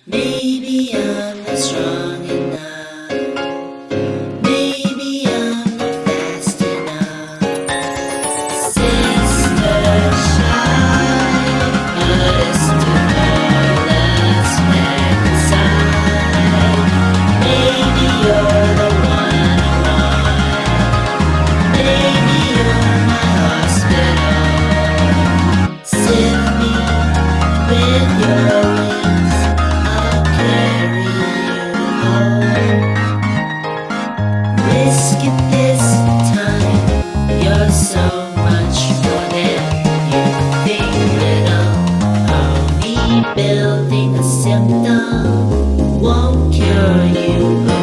Maybe I'm not strong enough. Maybe I'm not fast enough. Sister shine, us to all us back inside. Maybe you're the one I want. Maybe you're my hospital. Sift me with your wings. I'll carry you home. Risk it this time. You're so much more than you think, little. Only building a symptom won't cure you.